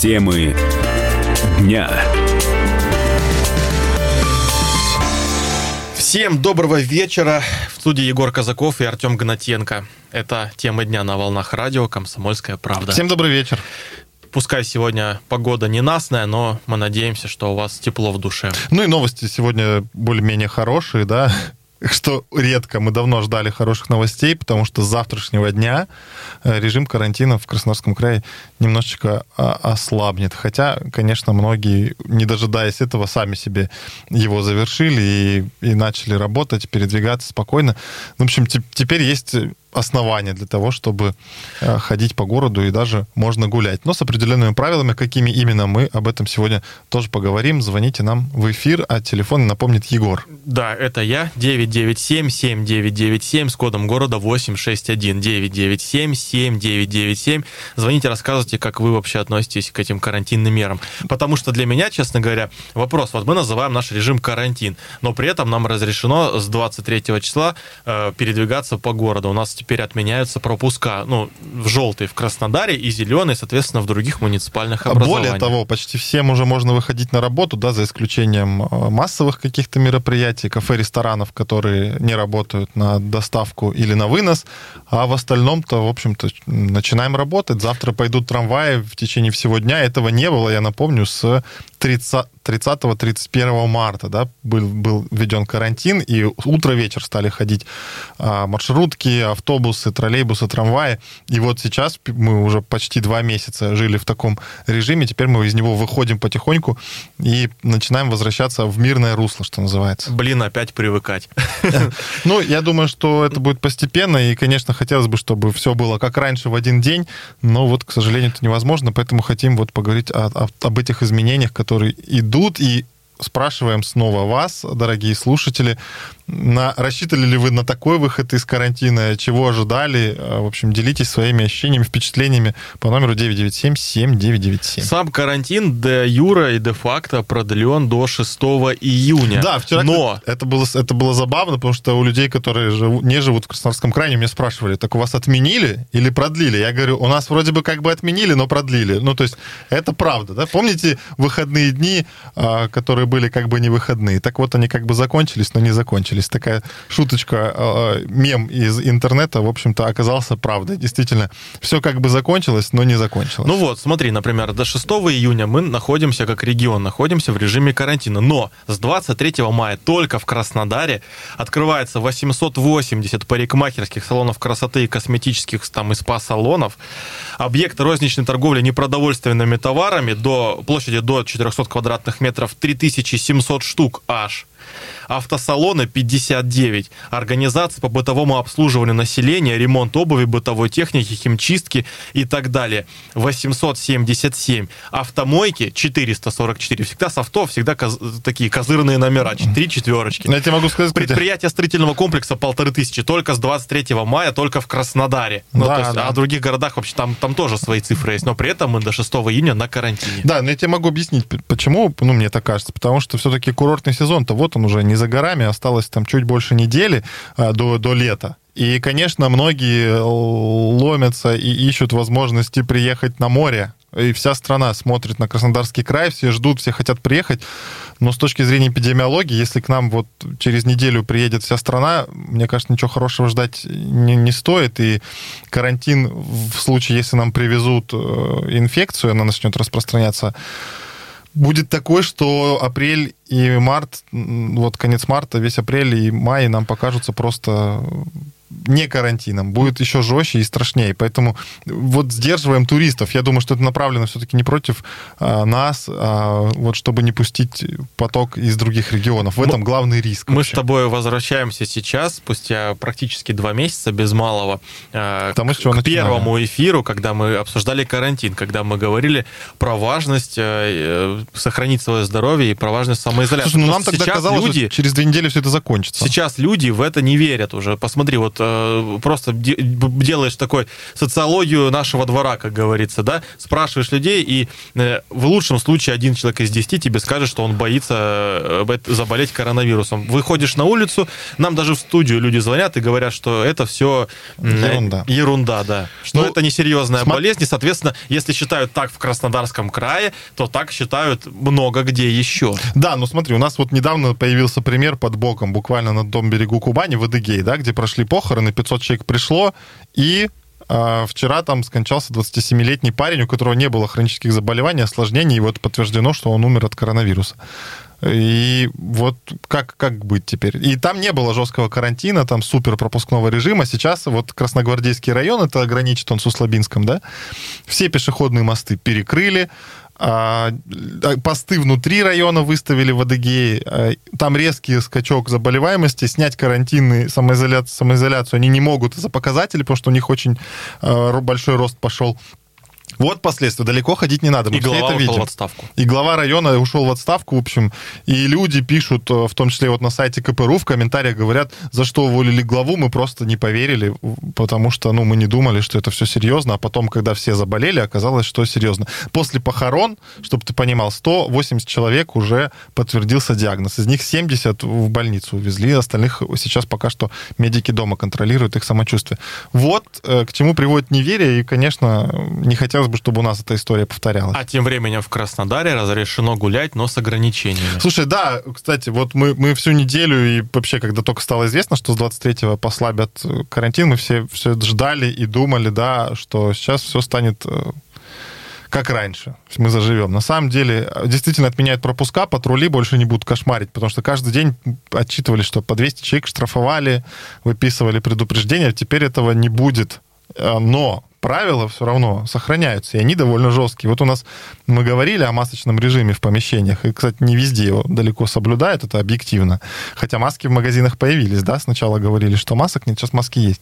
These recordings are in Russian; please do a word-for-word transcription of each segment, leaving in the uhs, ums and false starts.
Темы дня. Всем доброго вечера. В студии Егор Казаков и Артем Гнатенко. Это «Темы дня» на волнах радио «Комсомольская правда». Всем добрый вечер. Пускай сегодня погода ненастная, но мы надеемся, что у вас тепло в душе. Ну и новости сегодня более-менее хорошие, да, что редко. Мы давно ждали хороших новостей, потому что с завтрашнего дня режим карантина в Краснодарском крае немножечко ослабнет. Хотя, конечно, многие, не дожидаясь этого, сами себе его завершили и, и начали работать, передвигаться спокойно. В общем, те, теперь есть основания для того, чтобы ходить по городу и даже можно гулять. Но с определенными правилами, какими именно, мы об этом сегодня тоже поговорим. Звоните нам в эфир, а телефон напомнит Егор. Да, это я, девять девять семь семь девять девять семь с кодом города восемь шесть один, девять девять семь семь девять девять семь. Звоните, рассказывайте, как вы вообще относитесь к этим карантинным мерам. Потому что для меня, честно говоря, вопрос, вот мы называем наш режим карантин, но при этом нам разрешено с двадцать третьего числа э, передвигаться по городу. У нас теперь отменяются пропуска, ну, в желтый в Краснодаре и зеленый, соответственно, в других муниципальных образованиях. Более того, почти всем уже можно выходить на работу, да, за исключением массовых каких-то мероприятий, кафе, ресторанов, которые не работают на доставку или на вынос, а в остальном-то, в общем-то, начинаем работать. Завтра пойдут трамваи в течение всего дня. Этого не было, я напомню, с тридцатого — тридцать первого марта, да, был, был введен карантин, и утро-вечер стали ходить а, маршрутки, автобусы, троллейбусы, трамваи. И вот сейчас мы уже почти два месяца жили в таком режиме, теперь мы из него выходим потихоньку и начинаем возвращаться в мирное русло, что называется. Блин, опять привыкать. Ну, я думаю, что это будет постепенно, и, конечно, хотелось бы, чтобы все было как раньше в один день, но вот, к сожалению, это невозможно, поэтому хотим вот поговорить о, о, об этих изменениях, которые идут, и спрашиваем снова вас, дорогие слушатели, на, рассчитывали ли вы на такой выход из карантина, чего ожидали? В общем, делитесь своими ощущениями, впечатлениями по номеру девять девять семь семь девять девять семь. Сам карантин де юре и де факто продлен до шестого июня. Да, вчера но... это, было, это было забавно, потому что у людей, которые живу, не живут в Краснодарском крае, меня спрашивали, так у вас отменили или продлили? Я говорю, у нас вроде бы как бы отменили, но продлили. Ну, то есть это правда, да? Помните выходные дни, которые были как бы не выходные? Так вот, они как бы закончились, но не закончились. Такая шуточка, мем из интернета, в общем-то, оказался правдой. Действительно, все как бы закончилось, но не закончилось. Ну вот, смотри, например, до шестого июня мы находимся, как регион, находимся в режиме карантина. Но с двадцать третьего мая только в Краснодаре открывается восемьсот восемьдесят парикмахерских салонов красоты и косметических там и спа-салонов. Объекты розничной торговли непродовольственными товарами до площади до четырехсот квадратных метров три тысячи семьсот штук аж. Автосалоны пятьдесят девять, организации по бытовому обслуживанию населения, ремонт обуви, бытовой техники, химчистки и так далее восемьсот семьдесят семь, автомойки четыреста сорок четыре, всегда с авто, всегда коз... такие козырные номера, три четверочки. Я тебе могу сказать, предприятие строительного комплекса полторы тысячи, только с двадцать третьего мая, только в Краснодаре. Ну, да, то есть, да. А в других городах вообще там, там тоже свои цифры есть, но при этом мы до шестого июня на карантине. Да, но я тебе могу объяснить, почему, ну, мне так кажется, потому что все-таки курортный сезон-то вот он уже не за горами, осталось там чуть больше недели а, до, до лета. И, конечно, многие ломятся и ищут возможности приехать на море. И вся страна смотрит на Краснодарский край, все ждут, все хотят приехать. Но с точки зрения эпидемиологии, если к нам вот через неделю приедет вся страна, мне кажется, ничего хорошего ждать не, не стоит. И карантин в случае, если нам привезут инфекцию, она начнет распространяться, будет такой, что апрель и март, вот конец марта, весь апрель и май нам покажутся просто не карантином, будет еще жестче и страшнее. Поэтому вот сдерживаем туристов. Я думаю, что это направлено все-таки не против а, нас, а вот чтобы не пустить поток из других регионов. В этом мы, главный риск. Мы вообще. с тобой возвращаемся сейчас, спустя практически два месяца без малого, а, Потому, к, к первому эфиру, когда мы обсуждали карантин, когда мы говорили про важность а, сохранить свое здоровье и про важность самоизоляции. самоизоляцию. Слушай, ну нам тогда казалось, люди, что через две недели все это закончится. Сейчас люди в это не верят уже. Посмотри, вот э, просто де- делаешь такой социологию нашего двора, как говорится, да, спрашиваешь людей, и э, в лучшем случае один человек из десяти тебе скажет, что он боится э, заболеть коронавирусом. Выходишь на улицу, нам даже в студию люди звонят и говорят, что это все ерунда. Ерунда, да. Что ну, это не серьезная см... болезнь, и, соответственно, если считают так в Краснодарском крае, то так считают много где еще. Да, ну смотри, у нас вот недавно появился пример под боком, буквально на том берегу Кубани, в Адыгее, да, где прошли похороны, пятьсот человек пришло, и э, вчера там скончался двадцатисемилетний парень, у которого не было хронических заболеваний, осложнений, и вот подтверждено, что он умер от коронавируса. И вот как, как быть теперь? И там не было жесткого карантина, там супер пропускного режима. Сейчас вот Красногвардейский район, это граничит он с Услабинском, да? Все пешеходные мосты перекрыли, а, посты внутри района выставили в Адыгее. А, там резкий скачок заболеваемости. Снять карантинный самоизоляцию, самоизоляцию они не могут из-за показателей, потому что у них очень а, большой рост пошел. Вот последствия. Далеко ходить не надо. Мы и глава это ушел видим. в отставку. И глава района ушел в отставку, в общем. И люди пишут, в том числе вот на сайте ка пэ эр у, в комментариях говорят, за что уволили главу, мы просто не поверили, потому что, ну, мы не думали, что это все серьезно, а потом, когда все заболели, оказалось, что серьезно. После похорон, чтобы ты понимал, сто восемьдесят человек уже подтвердился диагноз. Из них семьдесят в больницу увезли, остальных сейчас пока что медики дома контролируют их самочувствие. Вот к чему приводит неверие, и, конечно, не хотелось бы, чтобы у нас эта история повторялась. А тем временем в Краснодаре разрешено гулять, но с ограничениями. Слушай, да, кстати, вот мы, мы всю неделю и вообще, когда только стало известно, что с двадцать третьего послабят карантин, мы все, все ждали и думали, да, что сейчас все станет как раньше, мы заживем. На самом деле, действительно отменяют пропуска, патрули больше не будут кошмарить, потому что каждый день отчитывали, что по двести человек штрафовали, выписывали предупреждения, теперь этого не будет. Но правила все равно сохраняются, и они довольно жесткие. Вот у нас мы говорили о масочном режиме в помещениях, и, кстати, не везде его далеко соблюдают, это объективно. Хотя маски в магазинах появились, да, сначала говорили, что масок нет, сейчас маски есть.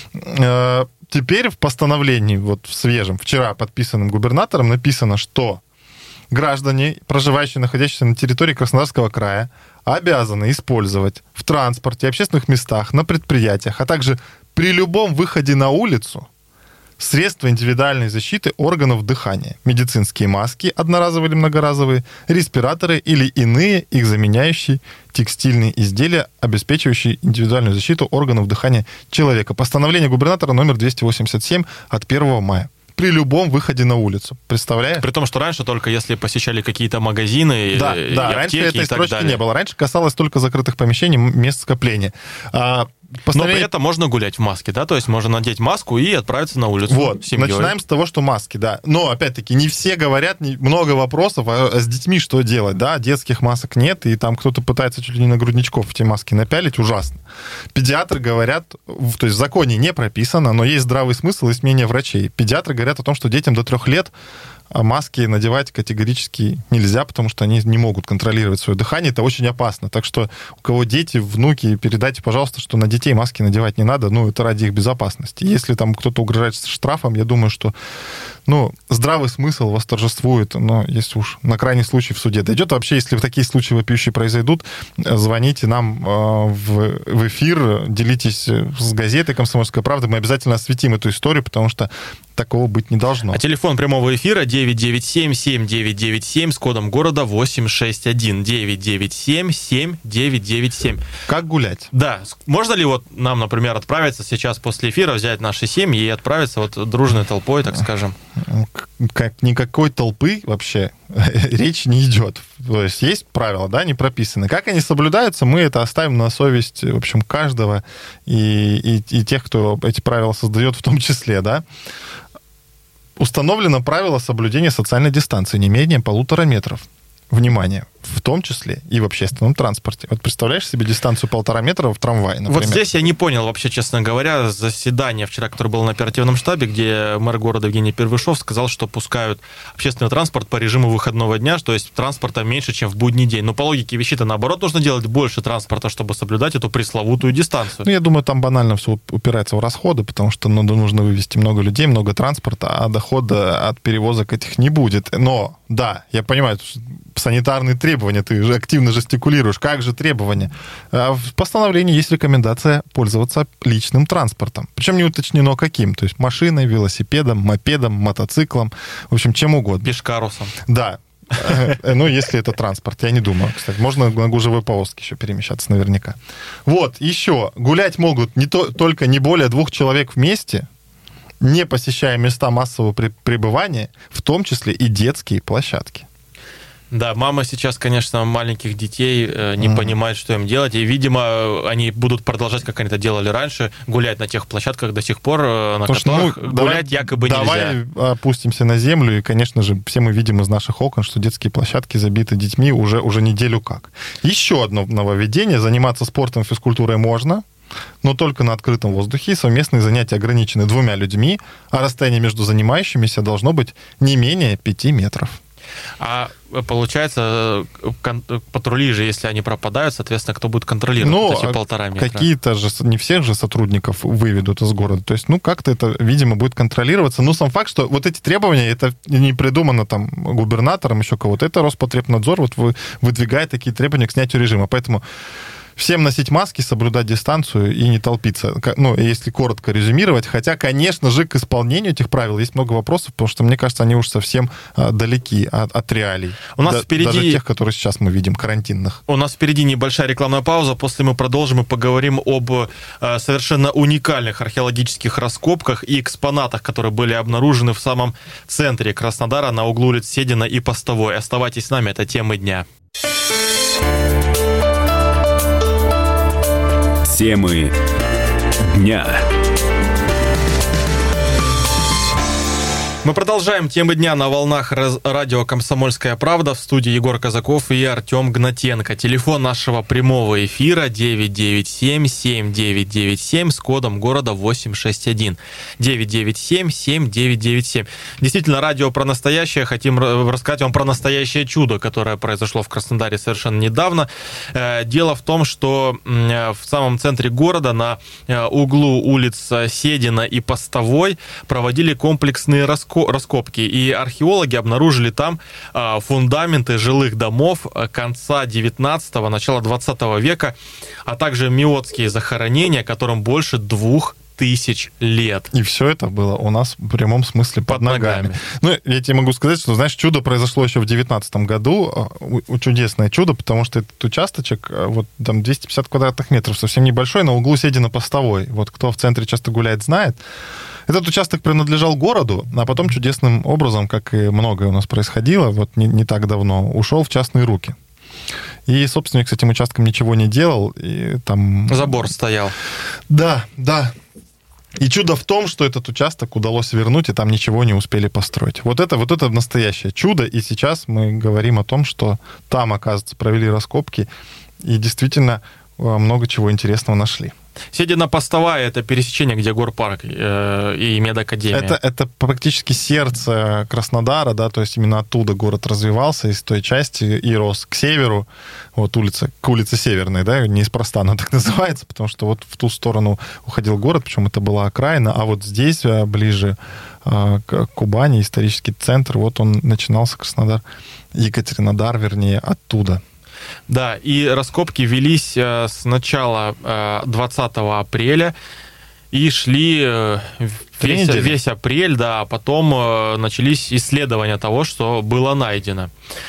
Теперь в постановлении, вот в свежем, вчера подписанном губернатором, написано, что граждане, проживающие, находящиеся на территории Краснодарского края, обязаны использовать в транспорте, общественных местах, на предприятиях, а также при любом выходе на улицу средства индивидуальной защиты органов дыхания, медицинские маски, одноразовые или многоразовые, респираторы или иные их заменяющие текстильные изделия, обеспечивающие индивидуальную защиту органов дыхания человека. Постановление губернатора номер двести восемьдесят семь от первого мая. При любом выходе на улицу. Представляешь? При том, что раньше только если посещали какие-то магазины, да, и да, аптеки раньше этой и так строчки далее. не было. Раньше касалось только закрытых помещений, мест скопления. А, постановление... Но при этом можно гулять в маске, да? То есть можно надеть маску и отправиться на улицу. Вот, семьей. Начинаем с того, что маски, да. Но, опять-таки, не все говорят, не... много вопросов, а с детьми что делать, да? Детских масок нет, и там кто-то пытается чуть ли не на грудничков эти маски напялить, ужасно. Педиатры говорят, то есть в законе не прописано, но есть здравый смысл, есть мнение врачей. Педиатры говорят о том, что детям до трех лет маски надевать категорически нельзя, потому что они не могут контролировать свое дыхание. Это очень опасно. Так что у кого дети, внуки, передайте, пожалуйста, что на детей маски надевать не надо. Ну, это ради их безопасности. Если там кто-то угрожает штрафом, я думаю, что ну, здравый смысл восторжествует. Но если уж на крайний случай в суде дойдет. Вообще, если такие случаи вопиющие произойдут, звоните нам в, в эфир, делитесь с газетой «Комсомольская правда». Мы обязательно осветим эту историю, потому что такого быть не должно. А телефон прямого эфира девять девять семь семь девять девять семь с кодом города восемь шесть один девять девять семь семь девять девять семь. Как гулять? Да. Можно ли вот нам, например, отправиться сейчас после эфира, взять наши семьи и отправиться вот дружной толпой, так скажем? Как никакой толпы вообще речь не идет. То есть есть правила, да, не прописаны. Как они соблюдаются, мы это оставим на совесть, в общем, каждого и, и, и тех, кто эти правила создает в том числе, да. Установлено правило соблюдения социальной дистанции не менее полутора метров. Внимание, в том числе и в общественном транспорте. Вот представляешь себе дистанцию полтора метра в трамвае, например? Вот здесь я не понял вообще, честно говоря, заседание вчера, которое было на оперативном штабе, где мэр города Евгений Первышов сказал, что пускают общественный транспорт по режиму выходного дня, то есть транспорта меньше, чем в будний день. Но по логике вещей-то наоборот нужно делать больше транспорта, чтобы соблюдать эту пресловутую дистанцию. Ну, я думаю, там банально все упирается в расходы, потому что ну, нужно вывести много людей, много транспорта, а дохода от перевозок этих не будет. Но, да, я понимаю, санитарные требования, ты же активно жестикулируешь. Как же требования? В постановлении есть рекомендация пользоваться личным транспортом. Причем не уточнено каким. То есть машиной, велосипедом, мопедом, мотоциклом, в общем, чем угодно. Пешкарусом. Да. Ну, если это транспорт, я не думаю. Кстати, можно на гужевой повозке еще перемещаться наверняка. Вот, еще. Гулять могут не то, только не более двух человек вместе, не посещая места массового пребывания, в том числе и детские площадки. Да, мама сейчас, конечно, маленьких детей э, не mm. понимает, что им делать, и, видимо, они будут продолжать, как они это делали раньше, гулять на тех площадках до сих пор, э, на Потому которых что, ну, гулять давай, якобы давай нельзя. Давай опустимся на землю, и, конечно же, все мы видим из наших окон, что детские площадки забиты детьми уже, уже неделю как. Еще одно нововведение. Заниматься спортом, физкультурой можно, но только на открытом воздухе. Совместные занятия ограничены двумя людьми, а расстояние между занимающимися должно быть не менее пяти метров. А получается, патрули же, если они пропадают, соответственно, кто будет контролировать ну, эти полтора метра? Какие-то же, не всех же сотрудников выведут из города. То есть, ну, как-то это, видимо, будет контролироваться. Но сам факт, что вот эти требования, это не придумано там губернатором, еще кого-то, это Роспотребнадзор вот выдвигает такие требования к снятию режима. Поэтому всем носить маски, соблюдать дистанцию и не толпиться. Ну, если коротко резюмировать. Хотя, конечно же, к исполнению этих правил есть много вопросов, потому что, мне кажется, они уж совсем а, далеки от, от реалий. У нас да, впереди... Даже тех, которые сейчас мы видим, карантинных. У нас впереди небольшая рекламная пауза. После мы продолжим и поговорим об а, совершенно уникальных археологических раскопках и экспонатах, которые были обнаружены в самом центре Краснодара на углу улиц Седина и Постовой. Оставайтесь с нами, это темы дня. Темы дня. Мы продолжаем темы дня на волнах радио «Комсомольская правда». В студии Егор Казаков и Артем Гнатенко. Телефон нашего прямого эфира девять девять семь семь девять девять семь с кодом города восемь шесть один. девять девять семь семь девять девять семь. Действительно, радио про настоящее. Хотим рассказать вам про настоящее чудо, которое произошло в Краснодаре совершенно недавно. Дело в том, что в самом центре города на углу улиц Седина и Постовой проводили комплексные раскопки. раскопки, и археологи обнаружили там а, фундаменты жилых домов конца девятнадцатого, начала двадцатого века, а также миотские захоронения, которым больше двух тысяч лет. И все это было у нас в прямом смысле под, под ногами. ногами. Ну, я тебе могу сказать, что, знаешь, чудо произошло еще в девятнадцатом году. Чудесное чудо, потому что этот участочек, вот там двести пятьдесят квадратных метров, совсем небольшой, на углу Седина-Постовой. Вот кто в центре часто гуляет, знает. Этот участок принадлежал городу, а потом чудесным образом, как и многое у нас происходило, вот не, не так давно, ушел в частные руки. И собственник с этим участком ничего не делал. И там... Забор стоял. Да, да. И чудо в том, что этот участок удалось вернуть, и там ничего не успели построить. Вот это, вот это настоящее чудо. И сейчас мы говорим о том, что там, оказывается, провели раскопки, и действительно много чего интересного нашли. Седина-Постовая — это пересечение, где Горпарк э, и Медакадемия. Это, это практически сердце Краснодара, да, то есть именно оттуда город развивался, из той части, и рос к северу, вот улица, к улице Северной, да, неспроста она так называется, потому что вот в ту сторону уходил город, причем это была окраина, а вот здесь, ближе к Кубани, исторический центр, вот он начинался, Краснодар, Екатеринодар, вернее, оттуда. Да, и раскопки велись с начала двадцатого апреля и шли весь, весь апрель, да, а потом начались исследования того, что было найдено.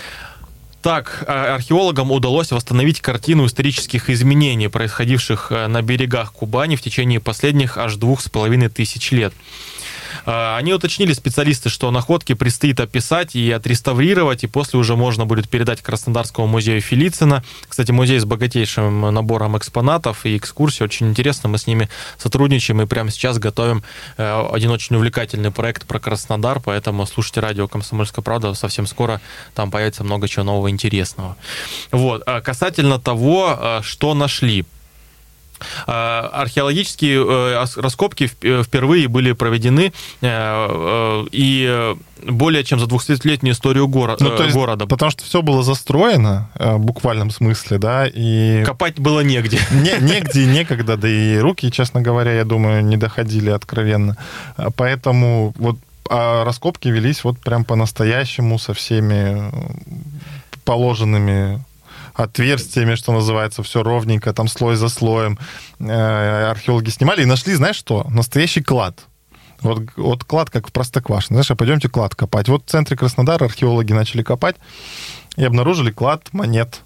Так, археологам удалось восстановить картину исторических изменений, происходивших на берегах Кубани в течение последних аж двух с половиной тысяч лет. Они уточнили, специалисты, что находки предстоит описать и отреставрировать, и после уже можно будет передать Краснодарскому музею Фелицина. Кстати, музей с богатейшим набором экспонатов и экскурсий. Очень интересно, мы с ними сотрудничаем и прямо сейчас готовим один очень увлекательный проект про Краснодар, поэтому слушайте радио «Комсомольская правда», совсем скоро там появится много чего нового интересного. Вот. Касательно того, что нашли. Археологические раскопки впервые были проведены и более чем за двухсотлетнюю историю города. Ну, то есть, города. Потому что все было застроено в буквальном смысле, да, и... Копать было негде. Не, негде и некогда, да и руки, честно говоря, я думаю, не доходили откровенно. Поэтому вот раскопки велись вот прям по-настоящему со всеми положенными отверстиями, что называется, все ровненько, там слой за слоем. Археологи снимали и нашли, знаешь что? Настоящий клад. Вот, вот клад, как в Простоквашино. Знаешь, а пойдемте клад копать. Вот в центре Краснодара археологи начали копать и обнаружили клад монет.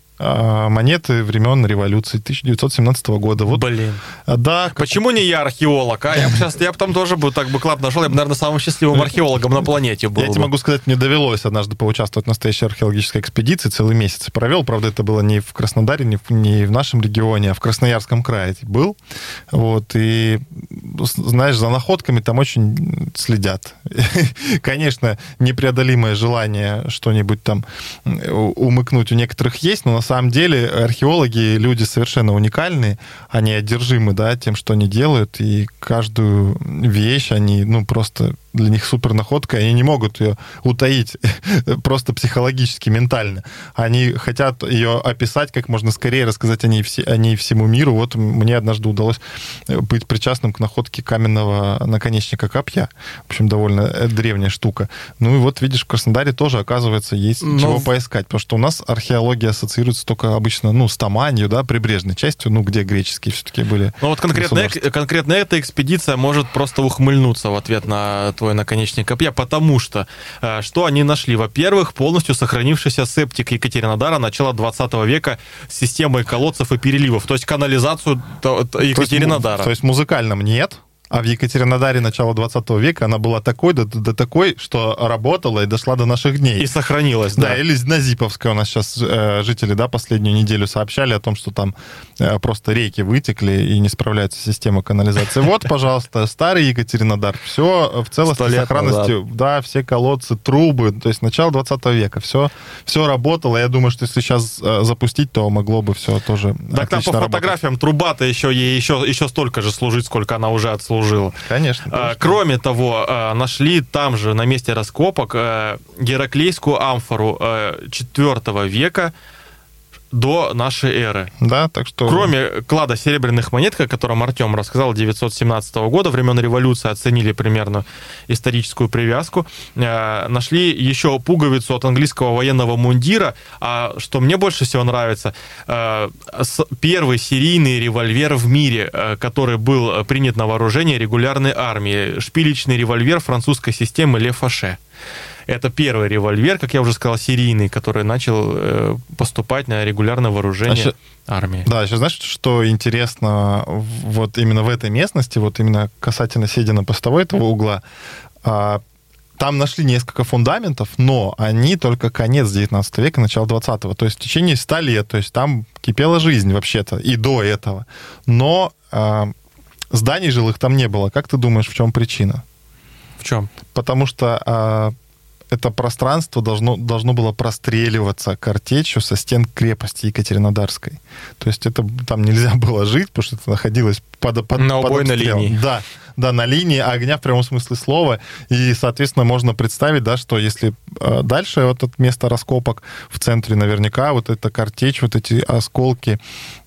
Монеты времен революции тысяча девятьсот семнадцатого года. Вот. Блин. Да. Почему как... не я археолог? А я бы сейчас, я бы там тоже бы так бы клад нашел, я бы, наверное, самым счастливым археологом на планете был. Я бы. тебе могу сказать, мне довелось однажды поучаствовать в настоящей археологической экспедиции, целый месяц провел. Правда, это было не в Краснодаре, не в, не в нашем регионе, а в Красноярском крае был. Вот, и, знаешь, за находками там очень следят. Конечно, непреодолимое желание что-нибудь там умыкнуть у некоторых есть, но на самом деле археологи люди совершенно уникальные, они одержимы, да, тем, что они делают, и каждую вещь они, ну, просто для них супер находка, и они не могут ее утаить просто психологически, ментально. Они хотят ее описать как можно скорее, рассказать о ней, все, о ней всему миру. Вот мне однажды удалось быть причастным к находке каменного наконечника копья. В общем, довольно древняя штука. Ну и вот, видишь, в Краснодаре тоже, оказывается, есть Но... чего поискать, потому что у нас археология ассоциируется только обычно, ну, с Таманью, да, прибрежной частью, ну, где греческие все-таки были. Ну вот конкретно, конкретно эта экспедиция может просто ухмыльнуться в ответ на твой наконечник копья, потому что что они нашли? Во-первых, полностью сохранившийся септик Екатеринодара начала двадцатого века с системой колодцев и переливов, то есть канализацию Екатеринодара. То есть, то есть музыкальном нет, а в Екатеринодаре начала двадцатого века она была такой, до, до такой, что работала и дошла до наших дней. И сохранилась, да. Да, или на Зиповской у нас сейчас э, жители, да, последнюю неделю сообщали о том, что там э, просто реки вытекли и не справляется система канализации. Вот, пожалуйста, старый Екатеринодар. Все в целости, сохранности, назад. Да, все колодцы, трубы, то есть начало двадцатого века. Все, все работало. Я думаю, что если сейчас э, запустить, то могло бы все тоже так там по фотографиям работать. Труба-то еще, ей еще, еще столько же служит, сколько она уже отслужила. Жил. Конечно, конечно. Кроме того, нашли там же, на месте раскопок, гераклейскую амфору четвёртого века до нашей эры. Да, так что... Кроме клада серебряных монет, о котором Артем рассказал, девятьсот семнадцатого года, времен революции, оценили примерно историческую привязку, нашли еще пуговицу от английского военного мундира, а что мне больше всего нравится, первый серийный револьвер в мире, который был принят на вооружение регулярной армии, шпилечный револьвер французской системы Ле Фаше. Это первый револьвер, как я уже сказал, серийный, который начал э, поступать на регулярное вооружение а сейчас, армии. Да, сейчас знаешь, что интересно вот именно в этой местности, вот именно касательно Седина-Постовой этого угла, а, там нашли несколько фундаментов, но они только конец девятнадцатого века, начало двадцатого. То есть в течение ста лет, то есть там кипела жизнь вообще-то и до этого. Но а, зданий жилых там не было. Как ты думаешь, в чем причина? В чем? Потому что... А, это пространство должно, должно было простреливаться картечью со стен крепости Екатеринодарской. То есть это там нельзя было жить, потому что это находилось под, под, на под убойной обстрелом. линии. Да, да, на линии огня в прямом смысле слова. И, соответственно, можно представить, да, что если э, дальше вот это место раскопок в центре наверняка вот эта картечь, вот эти осколки,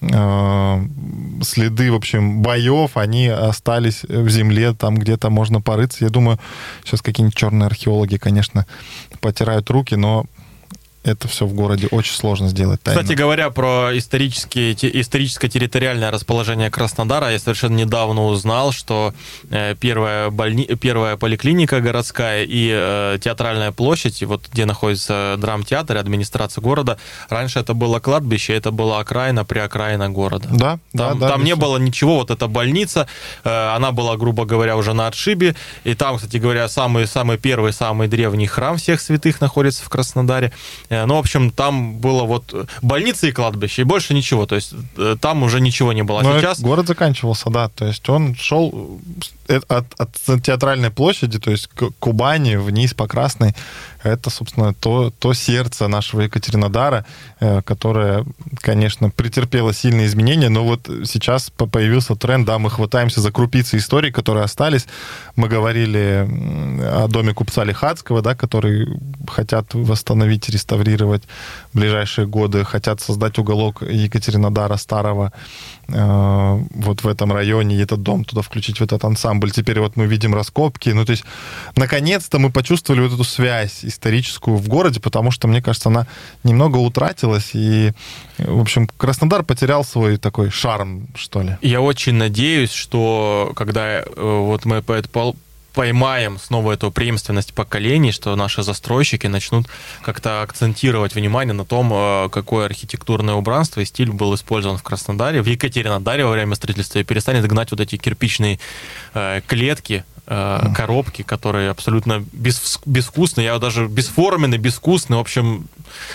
э, следы, в общем, боев, они остались в земле, там где-то можно порыться. Я думаю, сейчас какие-нибудь черные археологи, конечно, потирают руки, но это все в городе очень сложно сделать тайно. Кстати говоря, про исторические, историческое территориальное расположение Краснодара, я совершенно недавно узнал, что первая, больни... первая поликлиника городская и э, театральная площадь, вот где находится драмтеатр и администрация города, раньше это было кладбище, это была окраина, приокраина города. Да, там, да, там да, не было ничего, вот эта больница, э, она была, грубо говоря, уже на отшибе, и там, кстати говоря, самый, самый первый, самый древний храм всех святых находится в Краснодаре. Ну, в общем, там было вот больница и кладбище, и больше ничего. То есть там уже ничего не было. А сейчас... Город заканчивался, да. То есть он шел от, от театральной площади, то есть к Кубани, вниз по Красной. Это, собственно, то, то сердце нашего Екатеринодара, которое, конечно, претерпело сильные изменения, но вот сейчас появился тренд, да, мы хватаемся за крупицы историй, которые остались. Мы говорили о доме купца Лихацкого, да, который хотят восстановить, реставрировать в ближайшие годы, хотят создать уголок Екатеринодара старого э, вот в этом районе, и этот дом туда включить в этот ансамбль. Теперь вот мы видим раскопки. Ну, то есть, наконец-то мы почувствовали вот эту связь историческую в городе, потому что, мне кажется, она немного утратилась, и, в общем, Краснодар потерял свой такой шарм, что ли. Я очень надеюсь, что когда э, вот мы поймаем снова эту преемственность поколений, что наши застройщики начнут как-то акцентировать внимание на том, какое архитектурное убранство и стиль был использован в Краснодаре, в Екатеринодаре во время строительства, и перестанет гнать вот эти кирпичные э, клетки, э, коробки, которые абсолютно без, безвкусные, я даже бесформенные, безвкусные, в общем...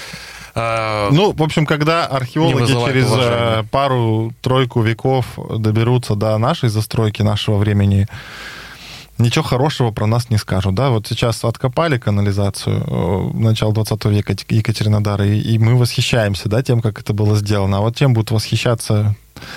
Ну, в общем, когда археологи через уважения. пару-тройку веков доберутся до нашей застройки, нашего времени, ничего хорошего про нас не скажут, да? Вот сейчас откопали канализацию начала двадцатого века Екатеринодара, и мы восхищаемся, да, тем, как это было сделано. А вот тем будут восхищаться...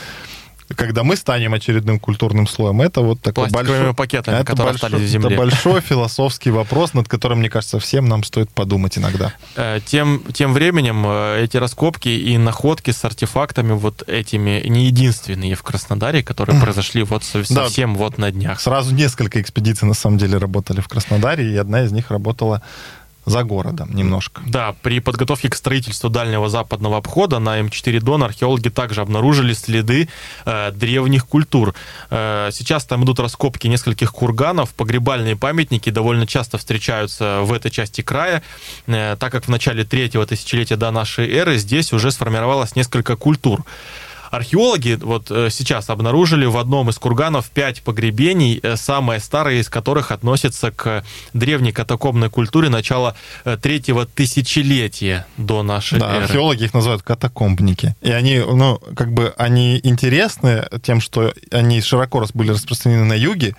Когда мы станем очередным культурным слоем, это вот такой большой, пакетами, это которые большой, остались в земле. Это большой философский вопрос, над которым, мне кажется, всем нам стоит подумать иногда. Тем, тем временем эти раскопки и находки с артефактами вот этими не единственные в Краснодаре, которые произошли вот совсем да, вот на днях. Сразу несколько экспедиций, на самом деле, работали в Краснодаре, и одна из них работала за городом немножко. Да, при подготовке к строительству дальнего западного обхода на эм четыре Дон археологи также обнаружили следы э, древних культур. Э, сейчас там идут раскопки нескольких курганов, погребальные памятники довольно часто встречаются в этой части края, э, так как в начале третьего тысячелетия до нашей эры здесь уже сформировалось несколько культур. Археологи вот сейчас обнаружили в одном из курганов пять погребений, самые старые из которых относятся к древней катакомбной культуре начала третьего тысячелетия до нашей да, эры. Археологи их называют катакомбники. И они, ну, как бы, они интересны тем, что они широко были распространены на юге,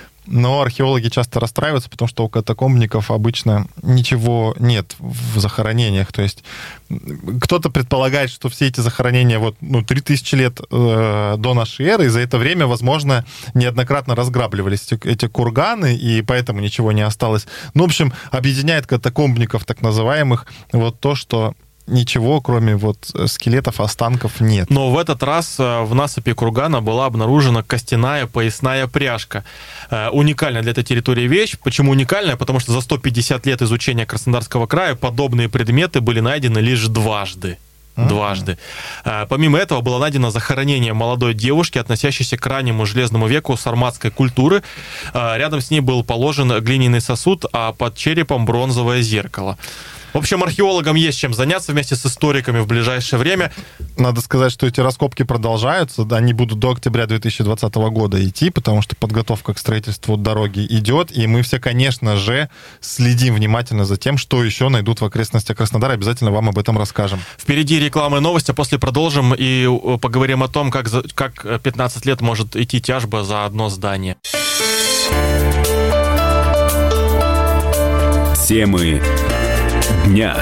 но археологи часто расстраиваются, потому что у катакомбников обычно ничего нет в захоронениях. То есть кто-то предполагает, что все эти захоронения вот, ну, три тысячи лет э, до нашей эры, и за это время, возможно, неоднократно разграбливались эти, эти курганы, и поэтому ничего не осталось. Ну, в общем, объединяет катакомбников так называемых вот то, что ничего, кроме вот скелетов, останков, нет. Но в этот раз в насыпи кургана была обнаружена костяная поясная пряжка. Уникальная для этой территории вещь. Почему уникальная? Потому что за сто пятьдесят лет изучения Краснодарского края подобные предметы были найдены лишь дважды. Дважды. Mm-hmm. Помимо этого было найдено захоронение молодой девушки, относящейся к раннему железному веку сарматской культуры. Рядом с ней был положен глиняный сосуд, а под черепом бронзовое зеркало. В общем, археологам есть чем заняться вместе с историками в ближайшее время. Надо сказать, что эти раскопки продолжаются. Они будут до октября две тысячи двадцатого года идти, потому что подготовка к строительству дороги идет. И мы все, конечно же, следим внимательно за тем, что еще найдут в окрестностях Краснодара. Обязательно вам об этом расскажем. Впереди реклама и новости, а после продолжим и поговорим о том, как, как пятнадцать лет может идти тяжба за одно здание. Темы дня.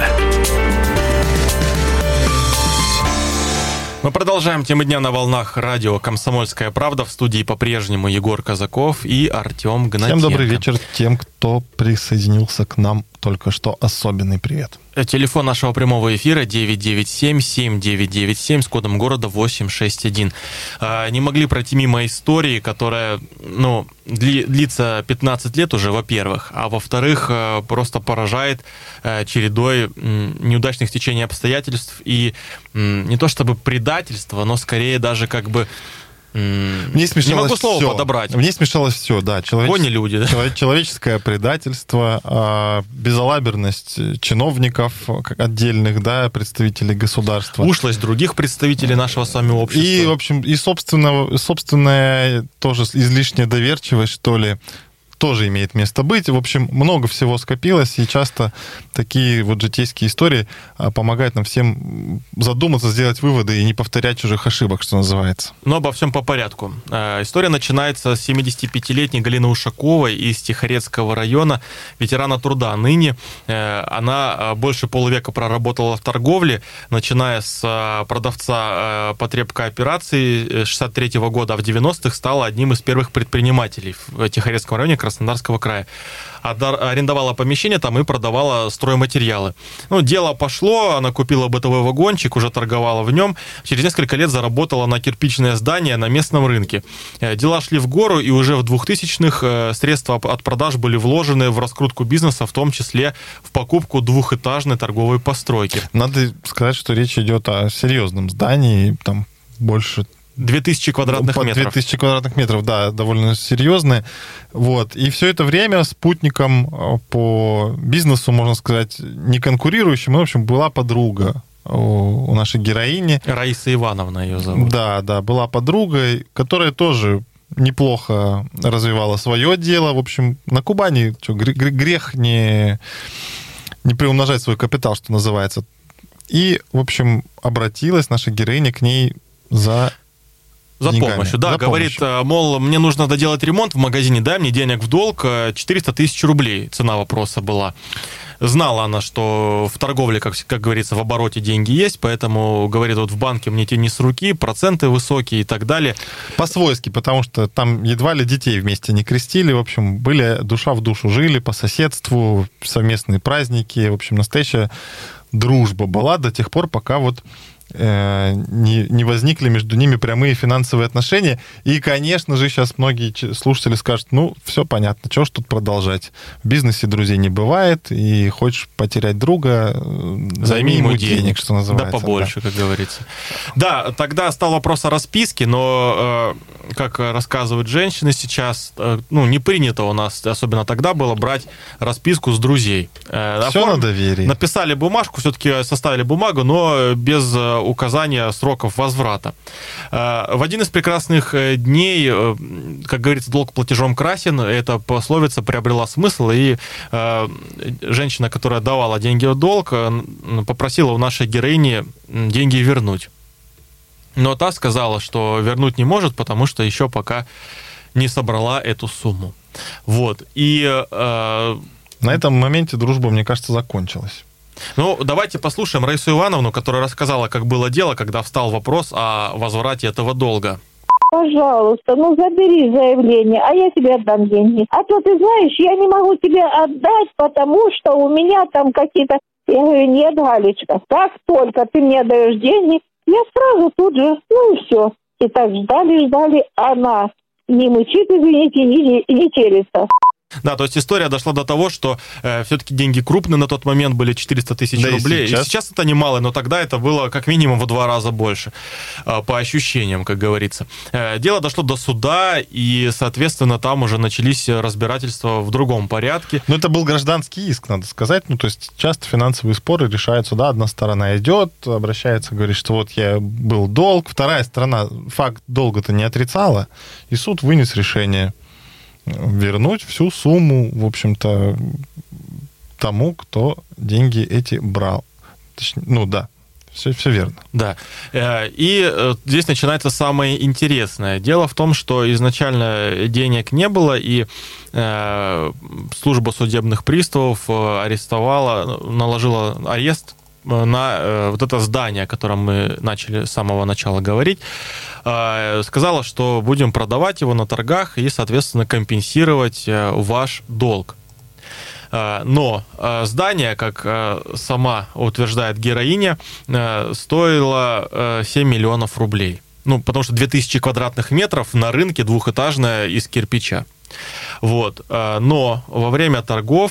Мы продолжаем темы дня на волнах радио «Комсомольская правда». В студии по-прежнему Егор Казаков и Артем Гнатенко. Всем добрый вечер тем, кто присоединился к нам только что. Особенный привет. Телефон нашего прямого эфира девять девять семь семь девять девять семь с кодом города восемь шесть один. Не могли пройти мимо истории, которая, ну, длится пятнадцать лет уже, во-первых, а во-вторых, просто поражает чередой неудачных течений обстоятельств и не то чтобы предательство, но скорее даже как бы... Мне не могу слово все. подобрать. Мне смешалось все, да. Человеч... Кони люди, да? Человеческое предательство, безалаберность чиновников отдельных, да, представителей государства. Ушлость других представителей нашего с вами общества. И, в общем, и собственно, собственная тоже излишняя доверчивость, что ли, тоже имеет место быть. В общем, много всего скопилось, и часто такие вот житейские истории помогают нам всем задуматься, сделать выводы и не повторять чужих ошибок, что называется. Но обо всем по порядку. История начинается с семидесятипятилетней Галины Ушаковой из Тихорецкого района, ветерана труда. Ныне она больше полувека проработала в торговле, начиная с продавца потребкоопераций шестьдесят третьего года, а в девяностых стала одним из первых предпринимателей в Тихорецком районе Краснодарского Краснодарского края. Арендовала помещение там и продавала стройматериалы. Ну, дело пошло, она купила бытовой вагончик, уже торговала в нем. Через несколько лет заработала на кирпичное здание на местном рынке. Дела шли в гору, и уже в двухтысячных средства от продаж были вложены в раскрутку бизнеса, в том числе в покупку двухэтажной торговой постройки. Надо сказать, что речь идет о серьезном здании, там больше... две тысячи квадратных по метров. две тысячи квадратных метров, да, довольно серьезные. Вот. И все это время спутником по бизнесу, можно сказать, не конкурирующим, в общем, была подруга у нашей героини. Раиса Ивановна ее зовут. Да, да, была подругой, которая тоже неплохо развивала свое дело. В общем, на Кубани что, грех не, не приумножать свой капитал, что называется. И, в общем, обратилась наша героиня к ней за... За деньгами. помощью, да, За говорит, помощью. мол, мне нужно доделать ремонт в магазине, дай мне денег в долг, четыреста тысяч рублей цена вопроса была. Знала она, что в торговле, как, как говорится, в обороте деньги есть, поэтому, говорит, вот в банке мне те не с руки, проценты высокие и так далее. По-свойски, потому что там едва ли детей вместе не крестили, в общем, были душа в душу, жили по соседству, совместные праздники, в общем, настоящая дружба была до тех пор, пока вот Не, не возникли между ними прямые финансовые отношения. И, конечно же, сейчас многие слушатели скажут, ну, все понятно, чего ж тут продолжать. В бизнесе друзей не бывает, и хочешь потерять друга, займи, займи ему денег, денег, что называется. Да побольше, да. Как говорится. Да, тогда стал вопрос о расписке, но, как рассказывают женщины сейчас, ну, не принято у нас, особенно тогда было, брать расписку с друзей. Все Оформ... на доверии. Написали бумажку, все-таки составили бумагу, но без указания сроков возврата. В один из прекрасных дней, как говорится, долг платежом красен, эта пословица приобрела смысл, и женщина, которая давала деньги в долг, попросила у нашей героини деньги вернуть. Но та сказала, что вернуть не может, потому что еще пока не собрала эту сумму. Вот. И... На этом моменте дружба, мне кажется, закончилась. Ну, давайте послушаем Раису Ивановну, которая рассказала, как было дело, когда встал вопрос о возврате этого долга. Пожалуйста, ну забери заявление, а я тебе отдам деньги. А то, ты знаешь, я не могу тебе отдать, потому что у меня там какие-то... Я говорю, нет, Галечка, как только ты мне даешь деньги, я сразу тут же, ну и все. И так ждали, ждали, она не мычит, извините, не, не телится. Да, то есть история дошла до того, что э, все-таки деньги крупные на тот момент были четыреста тысяч да рублей. И сейчас? и сейчас это немало, но тогда это было как минимум в два раза больше, э, по ощущениям, как говорится. Э, дело дошло до суда, и, соответственно, там уже начались разбирательства в другом порядке. Ну, это был гражданский иск, надо сказать. Ну, то есть часто финансовые споры решаются, да, одна сторона идет, обращается, говорит, что вот я был долг, вторая сторона факт долга-то не отрицала, и суд вынес решение вернуть всю сумму, в общем-то, тому, кто деньги эти брал. Точнее, ну да, все, все верно. Да. И здесь начинается самое интересное. Дело в том, что изначально денег не было, и служба судебных приставов арестовала, наложила арест на вот это здание, о котором мы начали с самого начала говорить, сказала, что будем продавать его на торгах и, соответственно, компенсировать ваш долг. Но здание, как сама утверждает героиня, стоило семь миллионов рублей. Ну, потому что две тысячи квадратных метров на рынке двухэтажное из кирпича. Вот. Но во время торгов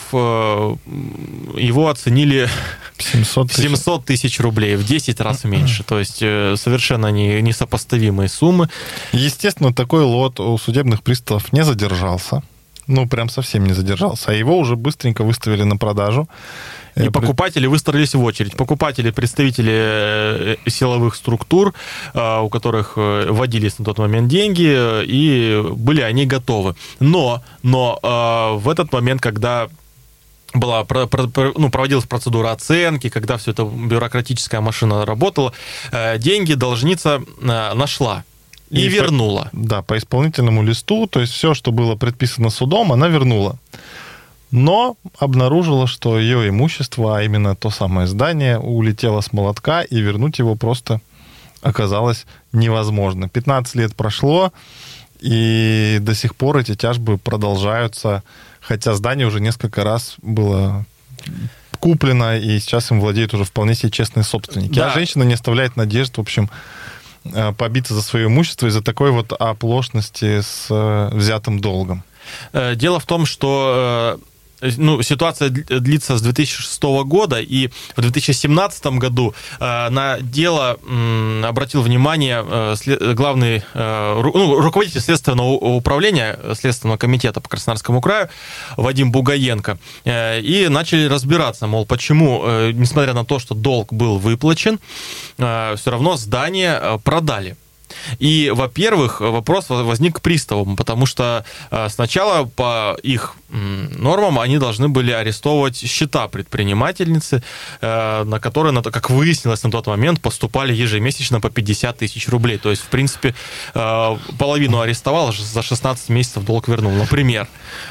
его оценили семьсот тысяч рублей, в десять раз меньше. То есть совершенно не, несопоставимые суммы. Естественно, такой лот у судебных приставов не задержался. Ну, прям совсем не задержался. А его уже быстренько выставили на продажу. И покупатели выстроились в очередь. Покупатели, представители силовых структур, у которых вводились на тот момент деньги, и были они готовы. Но, но в этот момент, когда была, ну, проводилась процедура оценки, когда все это бюрократическая машина работала, деньги должница нашла. И, и вернула. По, да, по исполнительному листу, то есть все, что было предписано судом, она вернула. Но обнаружила, что ее имущество, а именно то самое здание, улетело с молотка, и вернуть его просто оказалось невозможно. пятнадцать лет прошло, И до сих пор эти тяжбы продолжаются, хотя здание уже несколько раз было куплено, и сейчас им владеют уже вполне себе честные собственники. Да. А женщина не оставляет надежд, в общем, побиться за свое имущество из-за такой вот оплошности с взятым долгом. Дело в том, что ну, ситуация длится с две тысячи шестого года, и в две тысячи семнадцатом году э, на дело э, обратил внимание э, след, главный э, ру, ну, руководитель Следственного управления Следственного комитета по Краснодарскому краю Вадим Бугаенко, э, и начали разбираться, мол, почему, э, несмотря на то, что долг был выплачен, э, все равно здание продали. И, во-первых, вопрос возник к приставам, потому что сначала по их нормам они должны были арестовывать счета предпринимательницы, на которые, как выяснилось на тот момент, поступали ежемесячно по пятьдесят тысяч рублей. То есть, в принципе, половину арестовал, за шестнадцать месяцев долг вернул, например.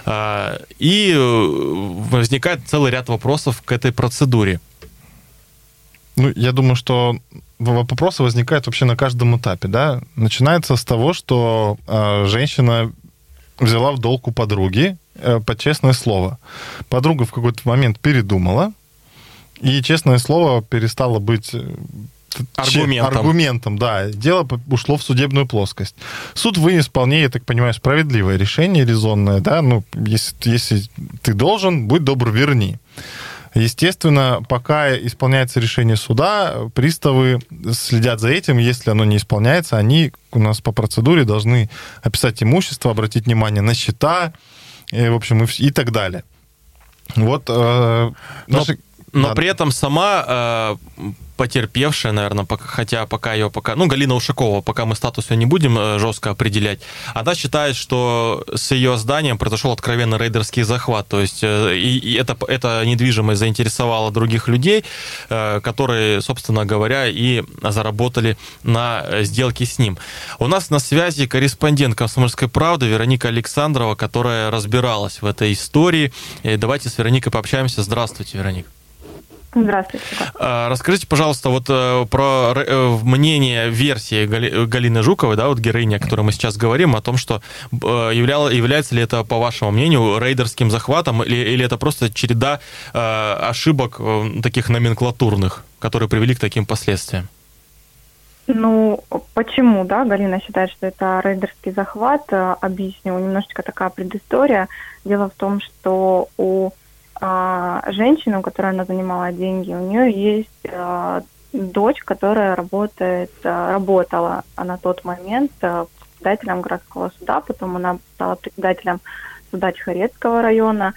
И возникает целый ряд вопросов к этой процедуре. Ну, я думаю, что вопросы возникают вообще на каждом этапе, да. Начинается с того, что э, женщина взяла в долг у подруги э, под честное слово. Подруга в какой-то момент передумала, и честное слово перестало быть аргументом. аргументом, да. Дело ушло в судебную плоскость. Суд вынес вполне, я так понимаю, справедливое решение, резонное, да. Ну, если, если ты должен, будь добр, верни. Естественно, пока исполняется решение суда, приставы следят за этим. Если оно не исполняется, они у нас по процедуре должны описать имущество, обратить внимание на счета, и, в общем, и, и так далее. Вот, э, наши... Но, но да. При этом сама э, потерпевшая, наверное, пока, хотя пока ее пока... Ну, Галина Ушакова, пока мы статус ее не будем э, жестко определять, она считает, что с ее зданием произошел откровенно рейдерский захват. То есть э, и, и это, эта недвижимость заинтересовала других людей, э, которые, собственно говоря, и заработали на сделке с ним. У нас на связи корреспондент «Комсомольской правды» Вероника Александрова, которая разбиралась в этой истории. И давайте с Вероникой пообщаемся. Здравствуйте, Вероника. Здравствуйте. Расскажите, пожалуйста, вот про мнение версии Галины Жуковой, да, вот героини, о которой мы сейчас говорим, о том, что является ли это, по вашему мнению, рейдерским захватом, или, или это просто череда ошибок таких номенклатурных, которые привели к таким последствиям? Ну, почему, да, Галина считает, что это рейдерский захват? Объясню, немножечко такая предыстория. Дело в том, что у А женщина, у которой она занимала деньги, у нее есть а, дочь, которая работает, а, работала а на тот момент а, председателем городского суда, потом она стала председателем суда Тихорецкого района,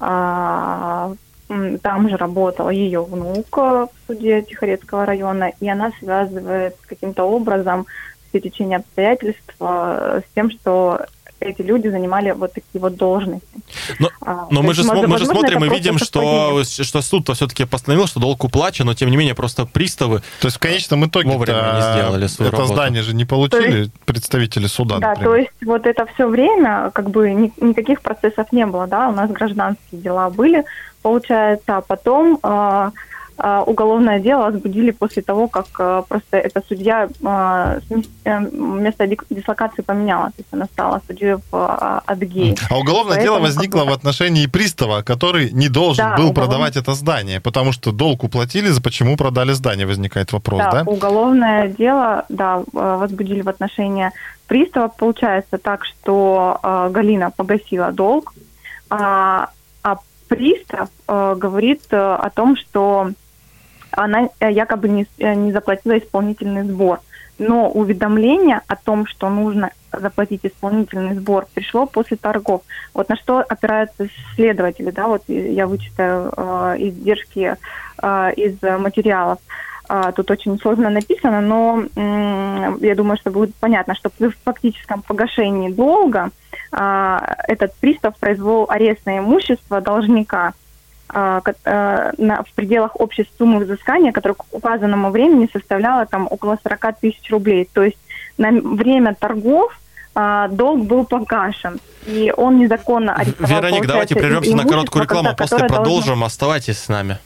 а, там же работал ее внук в суде Тихорецкого района, и она связывает каким-то образом все течение обстоятельств а, с тем, что эти люди занимали вот такие вот должности. Но, а, но мы, же, возможно, мы же смотрим и видим, что, что суд-то все-таки постановил, что долг уплачен, но тем не менее просто приставы то есть в конечном итоге вовремя не сделали свою это работу. Здание же не получили есть, представители суда, да, например. то есть вот это все время как бы ни, никаких процессов не было, да, у нас гражданские дела были, получается, а потом э, э, уголовное дело возбудили после того, как э, просто эта судья э, место дислокации поменяла, то есть она стала судьей в э, Адыгее. А уголовное Поэтому, дело возникло в отношении пристава, который не должен да, был уголовное... продавать это здание, потому что долг уплатили, за почему продали здание, возникает вопрос, да? Да, уголовное дело, да, возбудили в отношении пристава. Получается так, что э, Галина погасила долг, а, а пристав э, говорит э, о том, что она якобы не, не заплатила исполнительный сбор. Но уведомление о том, что нужно заплатить исполнительный сбор, пришло после торгов. Вот на что опираются следователи, да, вот я вычитаю э, издержки э, из материалов. Э, тут очень сложно написано, но э, я думаю, что будет понятно, что при фактическом погашении долга э, этот пристав произвел арест на имущество должника в пределах общей суммы взыскания, которая к указанному времени составляла там около сорок тысяч рублей. То есть на время торгов а, долг был погашен, и он незаконно арестовал. Вероник, давайте прервемся на короткую рекламу, когда, после продолжим. Должно... Оставайтесь с нами.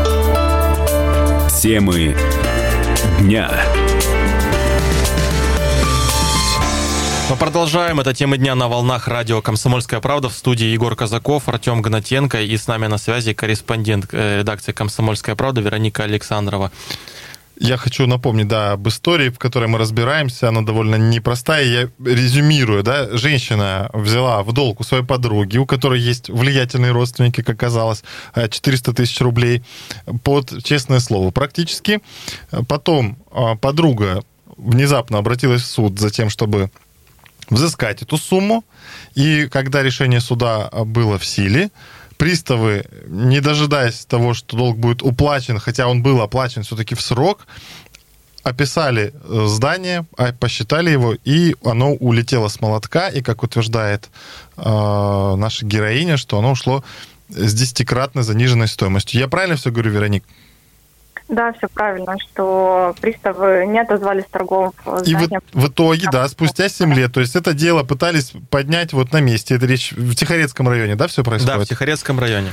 Темы дня. Мы продолжаем. Это тема дня на волнах радио «Комсомольская правда». В студии Егор Казаков, Артем Гнатенко. И с нами на связи корреспондент редакции «Комсомольская правда» Вероника Александрова. Я хочу напомнить, да, об истории, в которой мы разбираемся. Она довольно непростая. Я резюмирую, да. Женщина взяла в долг у своей подруги, у которой есть влиятельные родственники, как оказалось, четыреста тысяч рублей под честное слово практически. Потом подруга внезапно обратилась в суд за тем, чтобы взыскать эту сумму. И когда решение суда было в силе, приставы, не дожидаясь того, что долг будет уплачен, хотя он был оплачен все-таки в срок, описали здание, посчитали его, и оно улетело с молотка. И, как утверждает э, наша героиня, что оно ушло с десятикратно заниженной стоимостью. Я правильно все говорю, Вероник? Да, все правильно, что приставы не отозвали с торгов. И в, в итоге, да, спустя семь лет, то есть это дело пытались поднять вот на месте. Это речь в Тихорецком районе, да, все происходит? Да, в Тихорецком районе.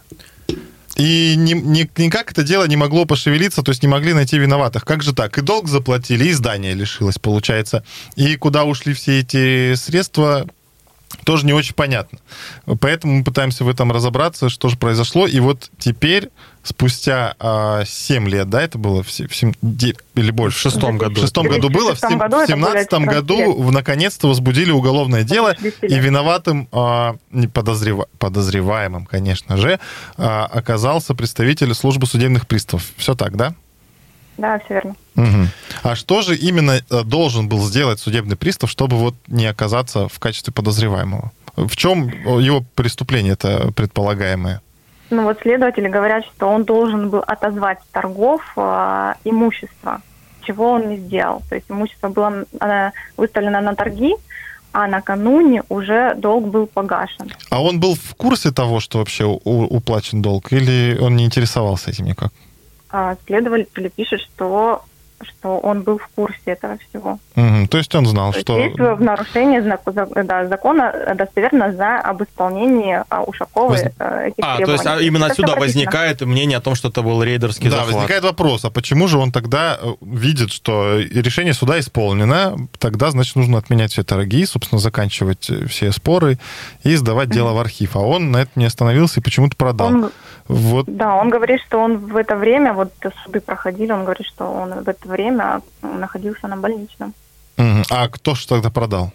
И ни, ни, никак это дело не могло пошевелиться, то есть не могли найти виноватых. Как же так? И долг заплатили, и здание лишилось, получается. И куда ушли все эти средства, тоже не очень понятно. Поэтому мы пытаемся в этом разобраться, что же произошло. И вот теперь, спустя а, семь лет, да, это было в, в семь, или больше? В шестом году. В шестом году было. В семнадцатом году наконец-то возбудили уголовное дело. И виноватым, а, подозрев... подозреваемым, конечно же, а, оказался представитель службы судебных приставов. Все так, да? Да, все верно. Угу. А что же именно должен был сделать судебный пристав, чтобы вот не оказаться в качестве подозреваемого? В чем его преступление-то предполагаемое? Ну вот следователи говорят, что он должен был отозвать с торгов э, имущество, чего он не сделал. То есть имущество было э, выставлено на торги, а накануне уже долг был погашен. А он был в курсе того, что вообще у- уплачен долг, или он не интересовался этим никак? Следователи пишут, что, что он был в курсе этого всего. Угу, то есть он знал, то что... Есть в нарушении да, закона достоверно за об исполнении Ушаковой Воз... этих а, требований. То есть а именно это отсюда возникает мнение о том, что это был рейдерский да, захват. Да, возникает вопрос, а почему же он тогда видит, что решение суда исполнено, тогда, значит, нужно отменять все торги, собственно, заканчивать все споры и сдавать mm-hmm. дело в архив. А он на этом не остановился и почему-то продал. Он... Вот. Да, он говорит, что он в это время, вот суды проходили, он говорит, что он в это время находился на больничном. Угу. А кто же тогда продал?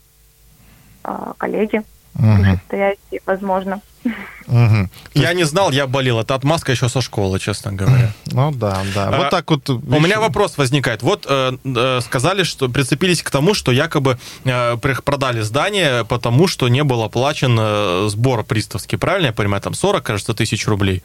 А, коллеги, угу. вышестоящие, возможно. Угу. Я не знал, я болел. Это отмазка еще со школы, честно говоря. Ну да, да. А, вот так вот. У меня вопрос возникает. Вот э, э, сказали, что прицепились к тому, что якобы э, продали здание, потому что не был оплачен э, сбор приставский. Правильно я понимаю? Там сорок, кажется, тысяч рублей.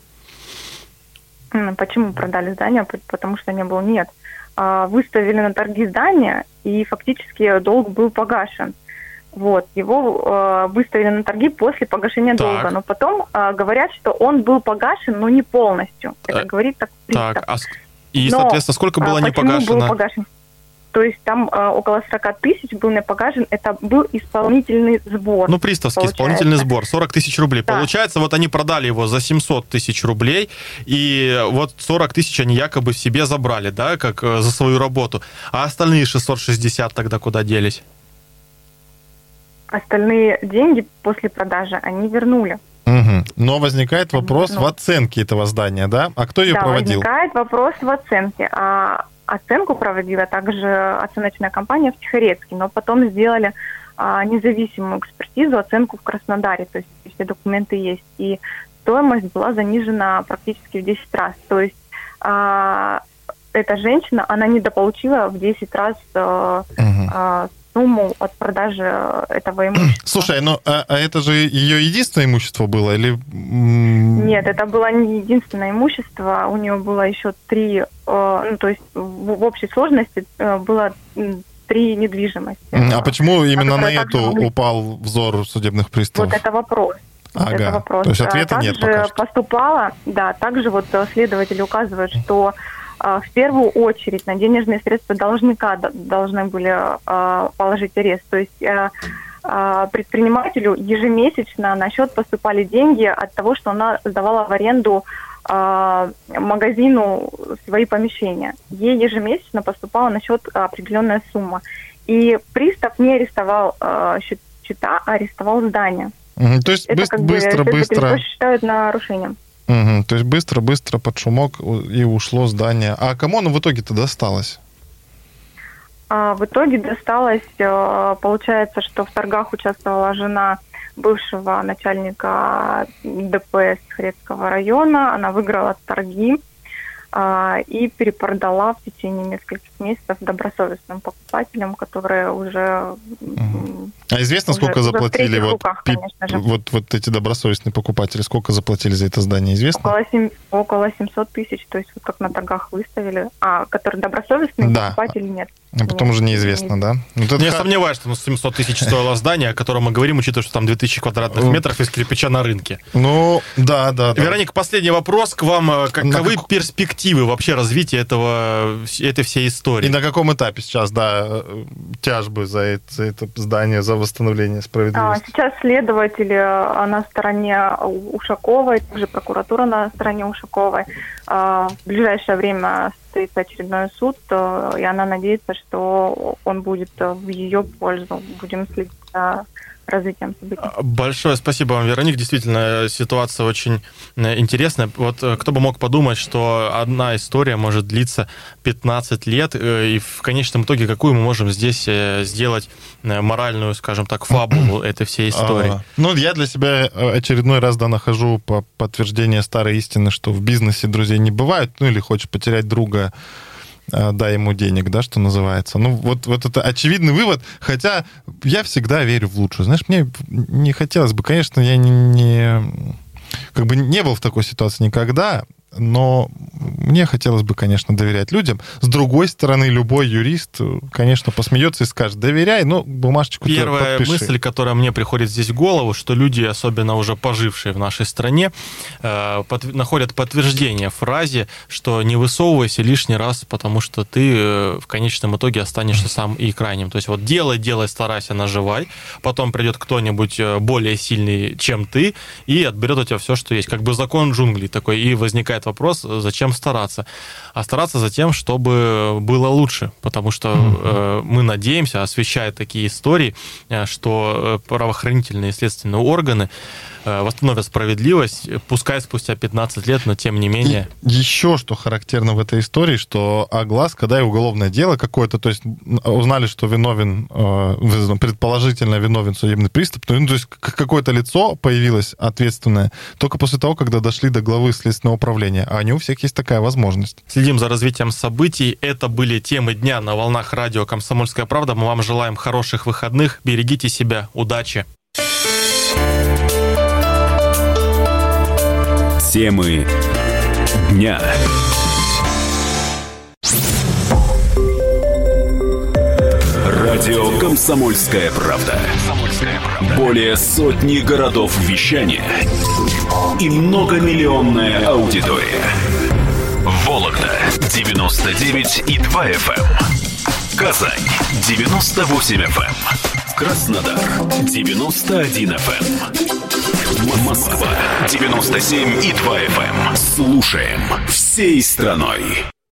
Почему продали здание? Потому что не было. Нет. Выставили на торги здание, и фактически долг был погашен. Вот, его э, выставили на торги после погашения так. долга, но потом э, говорят, что он был погашен, но не полностью. Это э, говорит так пристав. Так, а, и, но, соответственно, сколько было не погашено? Был погашен? То есть там э, около сорок тысяч был не погашен, это был исполнительный сбор. Ну, приставский получается. Исполнительный сбор, сорок тысяч рублей. Да. Получается, вот они продали его за семьсот тысяч рублей, и вот сорок тысяч они якобы себе забрали, да, как э, за свою работу. А остальные шестьсот шестьдесят тогда куда делись? Остальные деньги после продажи они вернули. Угу. Но возникает вопрос ну, в оценке этого здания, да? А кто ее да, проводил? Возникает вопрос в оценке. А оценку проводила также оценочная компания в Тихорецке, но потом сделали а, независимую экспертизу, оценку в Краснодаре, то есть все документы есть. И стоимость была занижена практически в десять раз. То есть а, эта женщина, она недополучила в десять раз а, угу. а, сумму от продажи этого имущества. Слушай, ну а, а это же ее единственное имущество было? Или... Нет, это было не единственное имущество. У нее было еще три, э, ну то есть в, в общей сложности э, было три недвижимости. А почему именно на эту могли... упал взор судебных приставов? Вот это вопрос. Ага. Это вопрос. То есть ответа также нет пока что. Поступала, да, также вот следователи указывают, что в первую очередь на денежные средства должника должны были положить арест. То есть предпринимателю ежемесячно на счет поступали деньги от того, что она сдавала в аренду магазину свои помещения. Ей ежемесячно поступала на счет определенная сумма. И пристав не арестовал э, счета, а арестовал здание. Угу, то есть это быстро, как бы, быстро... Это считают нарушением. Угу, то есть быстро-быстро под шумок и ушло здание. А кому оно в итоге-то досталось? А в итоге досталось, получается, что в торгах участвовала жена бывшего начальника ДПС Хрецкого района. Она выиграла торги а, и перепродала в течение нескольких месяцев добросовестным покупателям, которые уже... Угу. А известно, уже, сколько заплатили вот, руках, пи- вот, вот эти добросовестные покупатели? Сколько заплатили за это здание? Известно? Около, семь, около семьсот тысяч, то есть вот как на торгах выставили. А, которые добросовестные, да. Покупатели нет. А потом уже неизвестно, да? Вот это... Не сомневаюсь, что семьсот тысяч стоило здание, о котором мы говорим, учитывая, что там две тысячи квадратных метров из кирпича на рынке. Ну, да, да. да. Вероника, последний вопрос к вам. Каковы как... перспективы вообще развития этого, этой всей истории? И на каком этапе сейчас, да, тяжбы за это, за это здание, за восстановление справедливости? А, сейчас следователи на стороне Ушаковой, также прокуратура на стороне Ушаковой. А, в ближайшее время состоится очередной суд, и она надеется, что он будет в ее пользу. Будем следить за развитием событий. Большое спасибо вам, Вероника. Действительно, ситуация очень интересная. Вот кто бы мог подумать, что одна история может длиться пятнадцать лет, и в конечном итоге какую мы можем здесь сделать моральную, скажем так, фабулу этой всей истории? А, ну, я для себя очередной раз, да, нахожу по подтверждение старой истины, что в бизнесе друзей не бывает, ну, или хочешь потерять друга, дай ему денег, да, что называется. Ну, вот, вот это очевидный вывод, хотя я всегда верю в лучшее. Знаешь, мне не хотелось бы, конечно, я не, не как бы не был в такой ситуации никогда, но мне хотелось бы, конечно, доверять людям. С другой стороны, любой юрист, конечно, посмеется и скажет: доверяй, но бумажечку Первая подпиши. мысль, которая мне приходит здесь в голову, что люди, особенно уже пожившие в нашей стране, э, под, находят подтверждение фразе, что не высовывайся лишний раз, потому что ты э, в конечном итоге останешься сам и крайним. То есть вот делай, делай, старайся, наживай, потом придет кто-нибудь более сильный, чем ты, и отберет у тебя все, что есть. Как бы закон джунглей такой, и возникает вопрос, зачем стараться? А стараться за тем, чтобы было лучше, потому что э, мы надеемся, освещая такие истории, э, что правоохранительные и следственные органы э, восстановят справедливость, пускай спустя пятнадцать лет, но тем не менее. И еще что характерно в этой истории, что огласка, да, и уголовное дело какое-то, то есть узнали, что виновен, э, предположительно виновен судебный пристав, ну, то есть какое-то лицо появилось ответственное только после того, когда дошли до главы следственного управления. А не у всех есть такая возможность. Следим за развитием событий. Это были темы дня на волнах радио «Комсомольская правда». Мы вам желаем хороших выходных. Берегите себя. Удачи. Темы дня. Радио «Комсомольская правда». Более сотни городов вещания и многомиллионная аудитория. Вологда девяносто девять и два эф эм. Казань девяносто восемь эф эм. Краснодар девяносто один эф эм. Москва девяносто семь и два эф эм. Слушаем всей страной.